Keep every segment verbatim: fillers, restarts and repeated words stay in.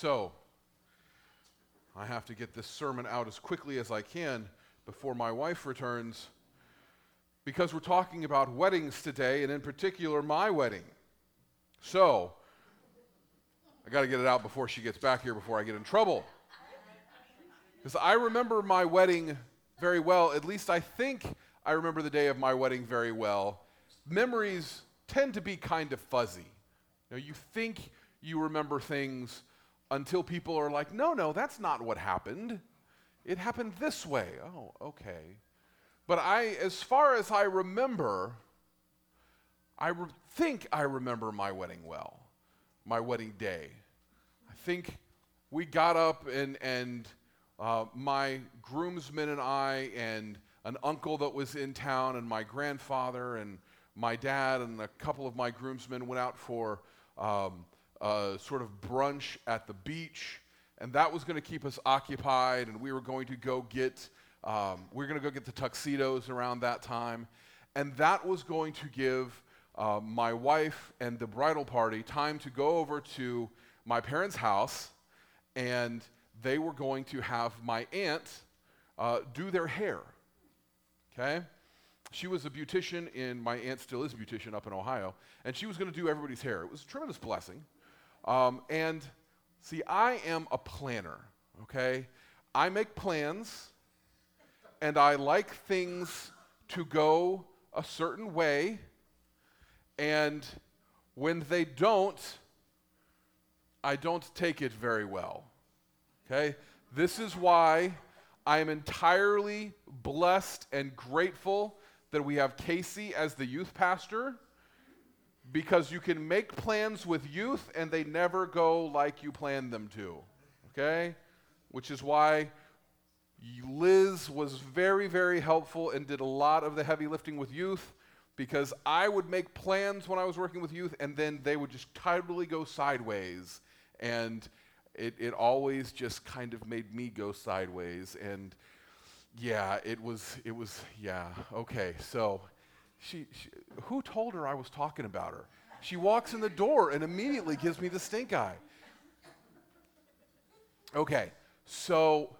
So, I have to get this sermon out as quickly as I can before my wife returns, because we're talking about weddings today, and in particular, my wedding. So, I got to get it out before she gets back here before I get in trouble. Because I remember my wedding very well. At least I think I remember the day of my wedding very well. Memories tend to be kind of fuzzy. You know, you think you remember things until people are like, no, no, that's not what happened. It happened this way. Oh, okay. But I, as far as I remember, I re- think I remember my wedding well, my wedding day. I think we got up and, and uh, my groomsmen and I and an uncle that was in town and my grandfather and my dad and a couple of my groomsmen went out for um, a sort of brunch at the beach, and that was going to keep us occupied, and we were going to go get um, we were going to go get the tuxedos around that time, and that was going to give uh, my wife and the bridal party time to go over to my parents' house, and they were going to have my aunt uh, do their hair. Okay? She was a beautician, and my aunt still is a beautician up in Ohio, and she was going to do everybody's hair. It was a tremendous blessing. Um, and see, I am a planner, okay? I make plans, and I like things to go a certain way, and when they don't, I don't take it very well, okay? This is why I am entirely blessed and grateful that we have Casey as the youth pastor, because you can make plans with youth and they never go like you planned them to, okay? Which is why Liz was very, very helpful and did a lot of the heavy lifting with youth, because I would make plans when I was working with youth and then they would just totally go sideways, and it, it always just kind of made me go sideways. And yeah, it was, it was, yeah, okay, so she, she, who told her I was talking about her? She walks in the door and immediately gives me the stink eye. Okay, so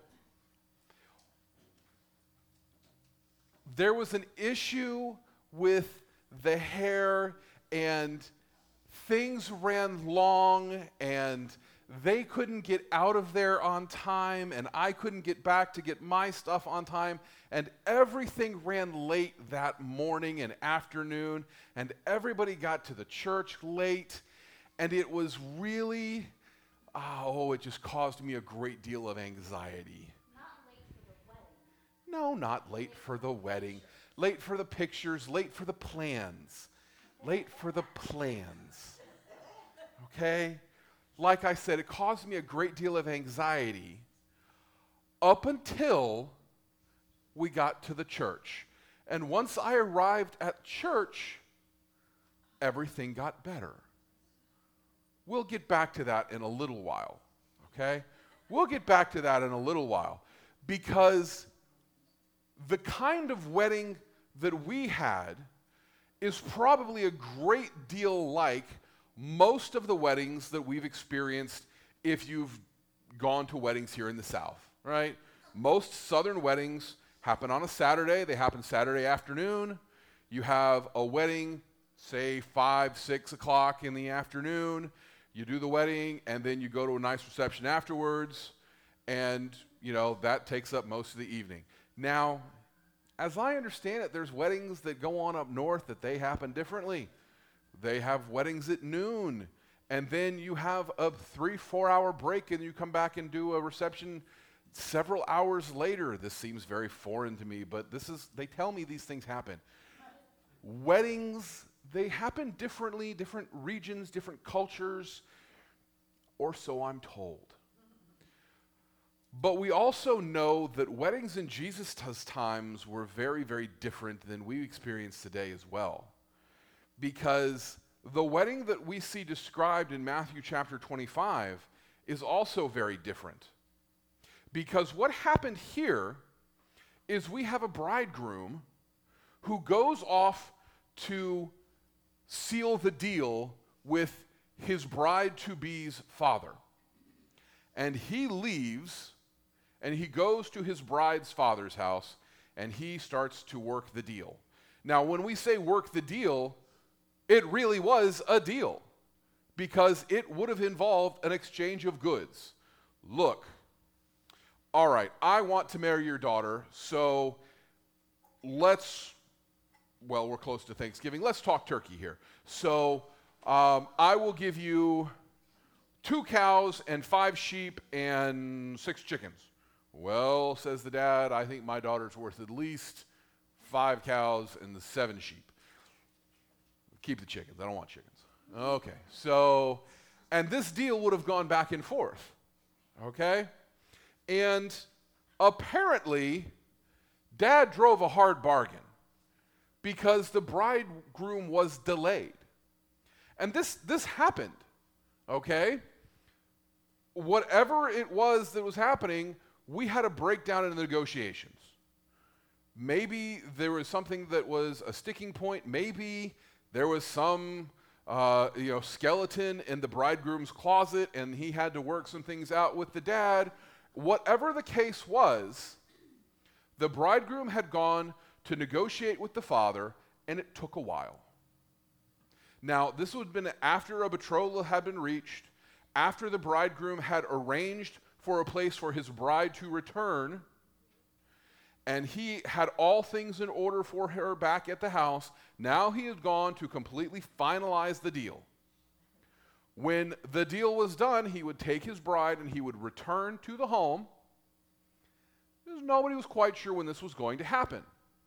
there was an issue with the hair, and things ran long, and they couldn't get out of there on time, and I couldn't get back to get my stuff on time, and everything ran late that morning and afternoon, and everybody got to the church late, and it was really, oh, it just caused me a great deal of anxiety. Not late for the wedding. No, not late for the wedding. Late for the pictures, late for the plans. Late for the plans. Okay? Like I said, it caused me a great deal of anxiety up until we got to the church. And once I arrived at church, everything got better. We'll get back to that in a little while, okay? We'll get back to that in a little while, because the kind of wedding that we had is probably a great deal like most of the weddings that we've experienced if you've gone to weddings here in the South, right? Most Southern weddings happen on a Saturday. They happen Saturday afternoon. You have a wedding, say five, six o'clock in the afternoon. You do the wedding, and then you go to a nice reception afterwards, and, you know, that takes up most of the evening. Now, as I understand it, there's weddings that go on up north that they happen differently. They have weddings at noon, and then you have a three, four-hour break, and you come back and do a reception several hours later. This seems very foreign to me, but this is, they tell me these things happen. Weddings, they happen differently, different regions, different cultures, or so I'm told. But we also know that weddings in Jesus' times were very, very different than we experience today as well. Because the wedding that we see described in Matthew chapter twenty-five is also very different. Because what happened here is we have a bridegroom who goes off to seal the deal with his bride-to-be's father. And he leaves, and he goes to his bride's father's house, and he starts to work the deal. Now, when we say work the deal, it really was a deal, because it would have involved an exchange of goods. Look, all right, I want to marry your daughter, so let's, well, we're close to Thanksgiving. Let's talk turkey here. So um, I will give you two cows and five sheep and six chickens. Well, says the dad, I think my daughter's worth at least five cows and the seven sheep. Keep the chickens. I don't want chickens. Okay, so, and this deal would have gone back and forth, okay? And apparently, Dad drove a hard bargain because the bridegroom was delayed. And this, this happened, okay? Whatever it was that was happening, we had a breakdown in the negotiations. Maybe there was something that was a sticking point. Maybe there was some uh, you know, skeleton in the bridegroom's closet, and he had to work some things out with the dad. Whatever the case was, the bridegroom had gone to negotiate with the father, and it took a while. Now, this would have been after a betrothal had been reached, after the bridegroom had arranged for a place for his bride to return, and he had all things in order for her back at the house. Now he had gone to completely finalize the deal. When the deal was done, he would take his bride and he would return to the home. Because nobody was quite sure when this was going to happen.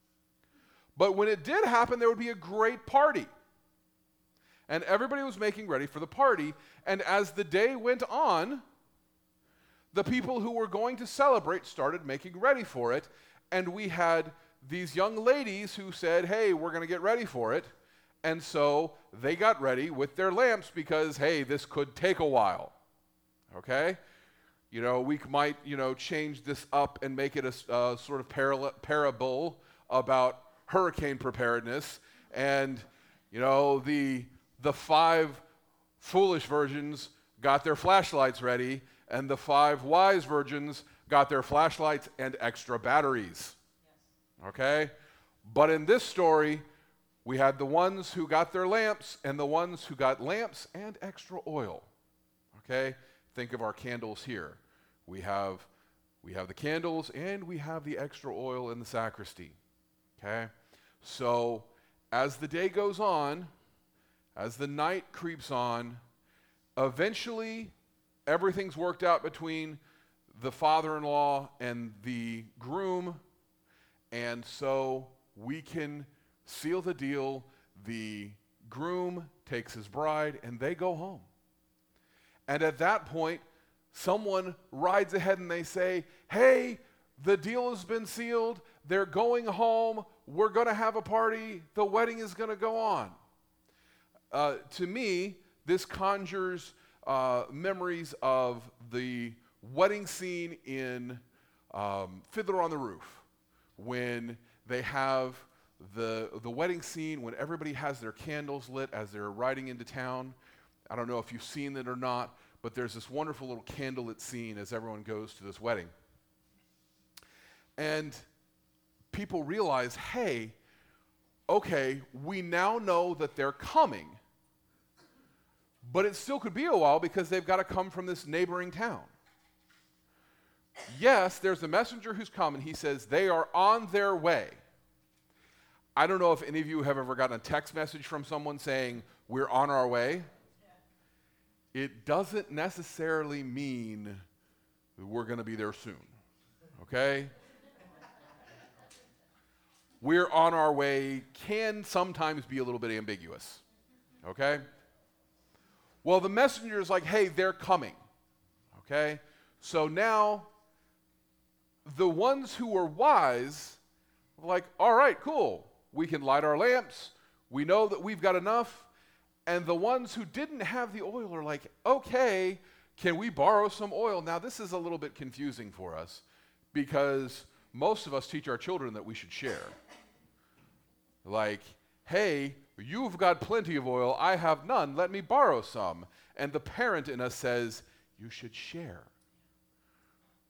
But when it did happen, there would be a great party. And everybody was making ready for the party. And as the day went on, the people who were going to celebrate started making ready for it. And we had these young ladies who said, hey, we're going to get ready for it. And so they got ready with their lamps because, hey, this could take a while, okay? You know, we might, you know, change this up and make it a uh, sort of parallel, parable about hurricane preparedness. And, you know, the, the five foolish virgins got their flashlights ready, and the five wise virgins got their flashlights and extra batteries, yes. Okay? But in this story, we had the ones who got their lamps and the ones who got lamps and extra oil. Okay? Think of our candles here. We have, we have the candles and we have the extra oil in the sacristy. Okay? So, as the day goes on, as the night creeps on, eventually everything's worked out between the father-in-law and the groom, and so we can seal the deal. The groom takes his bride, and they go home. And at that point, someone rides ahead and they say, hey, the deal has been sealed. They're going home. We're going to have a party. The wedding is going to go on. Uh, to me, this conjures uh, memories of the wedding scene in um, Fiddler on the Roof, when they have the the wedding scene, when everybody has their candles lit as they're riding into town. I don't know if you've seen it or not, but there's this wonderful little candlelit scene as everyone goes to this wedding. And people realize, hey, okay, we now know that they're coming, but it still could be a while because they've got to come from this neighboring town. Yes, there's a messenger who's come, and he says they are on their way. I don't know if any of you have ever gotten a text message from someone saying, we're on our way. It doesn't necessarily mean that we're going to be there soon, okay? We're on our way can sometimes be a little bit ambiguous, okay? Well, the messenger is like, hey, they're coming, okay? So now, the ones who were wise were like, all right, cool. We can light our lamps. We know that we've got enough. And the ones who didn't have the oil are like, okay, can we borrow some oil? Now, this is a little bit confusing for us because most of us teach our children that we should share. Like, hey, you've got plenty of oil. I have none. Let me borrow some. And the parent in us says, you should share.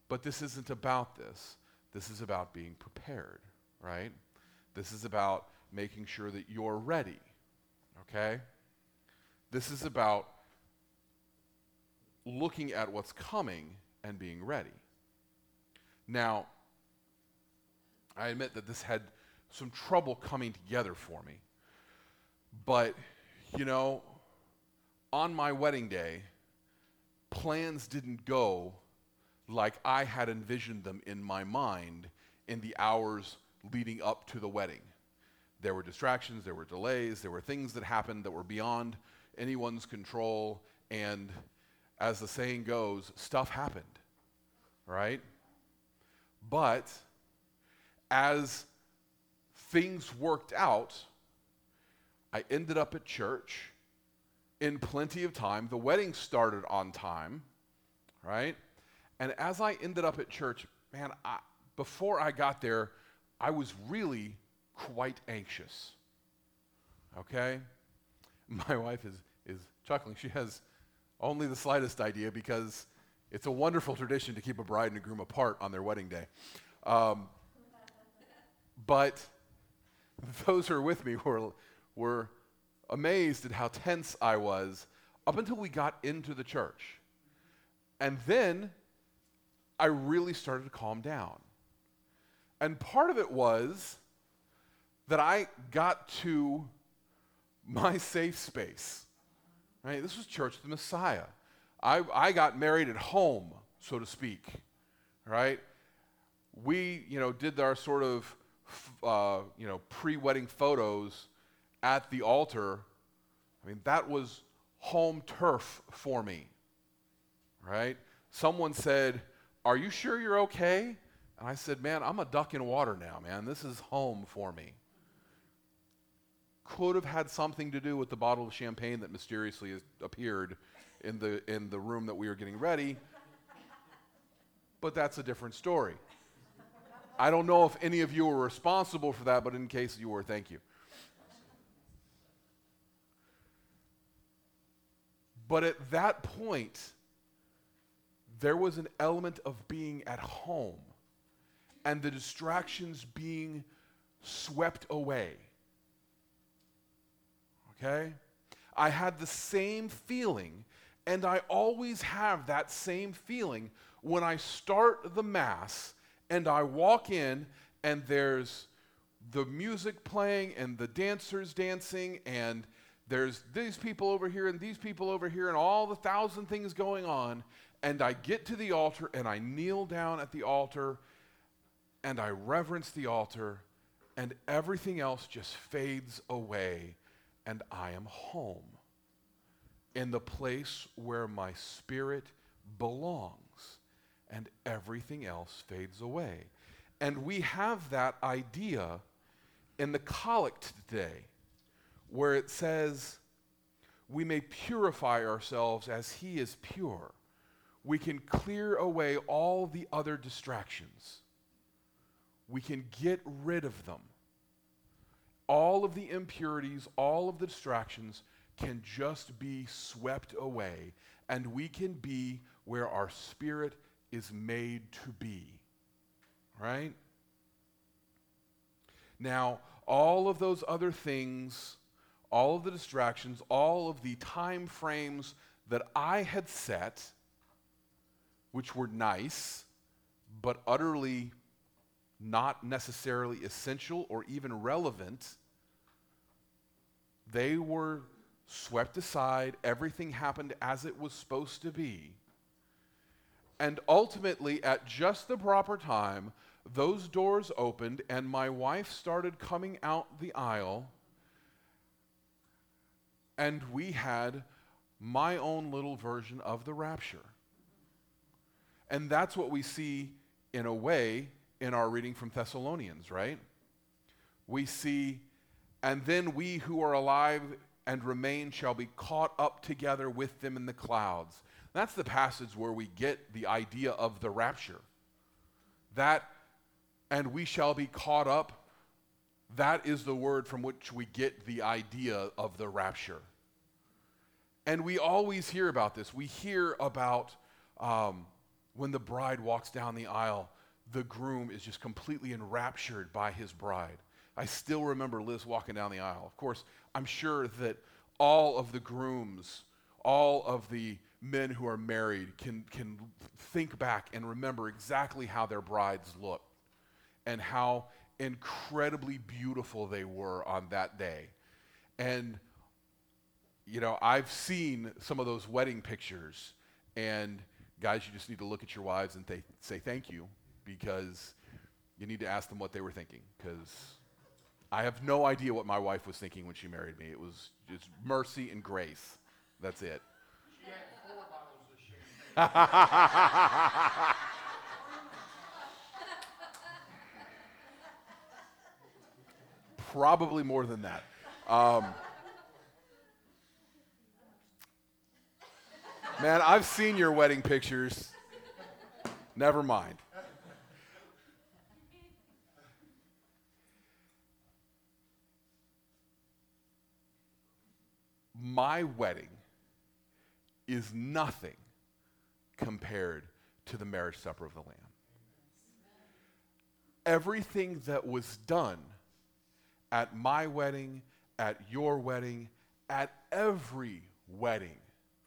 But this isn't about this. This is about being prepared, right? This is about making sure that you're ready, okay? This is about looking at what's coming and being ready. Now, I admit that this had some trouble coming together for me. But, you know, on my wedding day, plans didn't go like I had envisioned them in my mind in the hours leading up to the wedding. There were distractions, there were delays, there were things that happened that were beyond anyone's control, and as the saying goes, stuff happened, right? But as things worked out, I ended up at church in plenty of time. The wedding started on time, right? And as I ended up at church, man, I, before I got there, I was really quite anxious, okay? My wife is, is chuckling. She has only the slightest idea because it's a wonderful tradition to keep a bride and a groom apart on their wedding day. Um, but those who are with me were, were amazed at how tense I was up until we got into the church. And then I really started to calm down. And part of it was that I got to my safe space. Right? This was Church of the Messiah. I, I got married at home, so to speak. Right? We, you know, did our sort of, uh, you know, pre-wedding photos at the altar. I mean, that was home turf for me. Right? Someone said, "Are you sure you're okay?" And I said, "Man, I'm a duck in water now, man. This is home for me." Could have had something to do with the bottle of champagne that mysteriously has appeared in the in the room that we were getting ready, but that's a different story. I don't know if any of you were responsible for that, but in case you were, thank you. But at that point, there was an element of being at home and the distractions being swept away. Okay? I had the same feeling, and I always have that same feeling when I start the Mass and I walk in and there's the music playing and the dancers dancing and there's these people over here and these people over here and all the thousand things going on, and I get to the altar and I kneel down at the altar and I reverence the altar, and everything else just fades away, and I am home in the place where my spirit belongs, and everything else fades away. And we have that idea in the collect today, where it says, we may purify ourselves as he is pure. We can clear away all the other distractions. We can get rid of them. All of the impurities, all of the distractions can just be swept away, and we can be where our spirit is made to be. Right? Now, all of those other things, all of the distractions, all of the time frames that I had set, which were nice, but utterly not necessarily essential or even relevant, they were swept aside. Everything happened as it was supposed to be. And ultimately, at just the proper time, those doors opened and my wife started coming out the aisle, and we had my own little version of the rapture. And that's what we see, in a way, in our reading from Thessalonians, right? We see, and then we who are alive and remain shall be caught up together with them in the clouds. That's the passage where we get the idea of the rapture. That, and we shall be caught up, that is the word from which we get the idea of the rapture. And we always hear about this. We hear about um, when the bride walks down the aisle, the groom is just completely enraptured by his bride. I still remember Liz walking down the aisle. Of course, I'm sure that all of the grooms, all of the men who are married can, can think back and remember exactly how their brides looked and how incredibly beautiful they were on that day. And, you know, I've seen some of those wedding pictures, and guys, you just need to look at your wives and th- say thank you, because you need to ask them what they were thinking, because I have no idea what my wife was thinking when she married me. It was just mercy and grace. That's it. She had four bottles of champagne. Probably more than that. Um, man, I've seen your wedding pictures. Never mind. My wedding is nothing compared to the marriage supper of the Lamb. Everything that was done at my wedding, at your wedding, at every wedding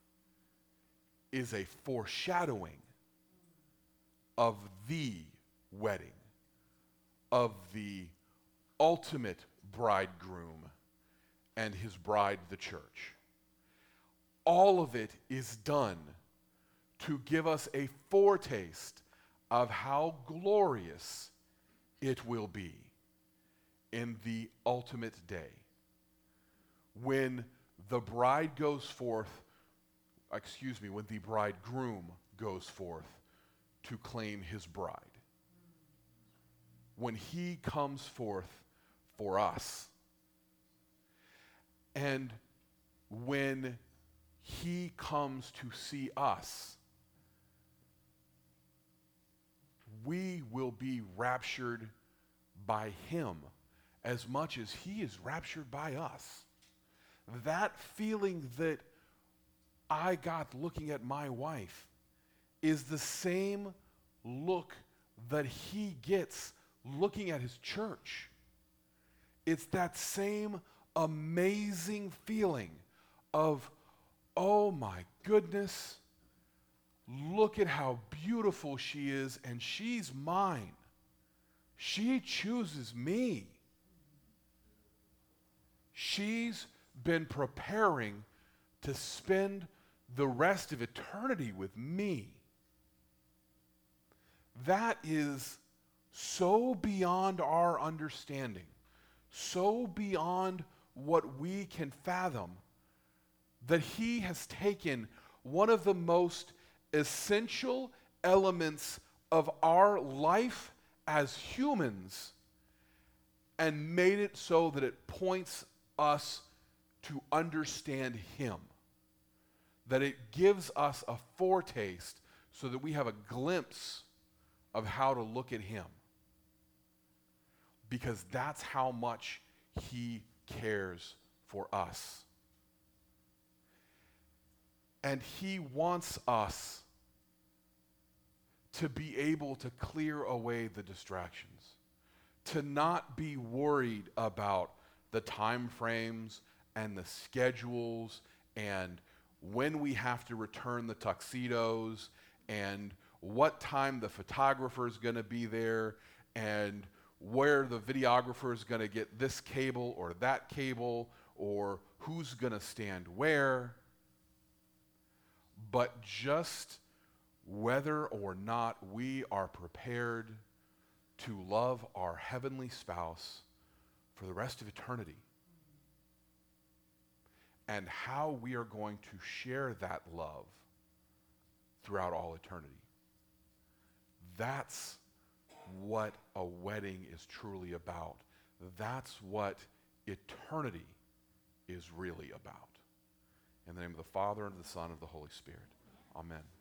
is a foreshadowing of the wedding, of the ultimate bridegroom and his bride, the church. All of it is done to give us a foretaste of how glorious it will be in the ultimate day, when the bride goes forth, excuse me, when the bridegroom goes forth to claim his bride. When he comes forth for us. And when he comes to see us, we will be raptured by him as much as he is raptured by us. That feeling that I got looking at my wife is the same look that he gets looking at his church. It's that same amazing feeling of, oh my goodness, look at how beautiful she is, and she's mine. She chooses me. She's been preparing to spend the rest of eternity with me. That is so beyond our understanding, so beyond what we can fathom, that he has taken one of the most essential elements of our life as humans and made it so that it points us to understand him. That it gives us a foretaste so that we have a glimpse of how to look at him. Because that's how much he cares for us. And he wants us to be able to clear away the distractions, to not be worried about the time frames and the schedules and when we have to return the tuxedos and what time the photographer is going to be there and where the videographer is going to get this cable or that cable or who's going to stand where, but just whether or not we are prepared to love our heavenly spouse for the rest of eternity, and how we are going to share that love throughout all eternity. That's what a wedding is truly about. That's what eternity is really about. In the name of the Father, and of the Son, and of the Holy Spirit. Amen.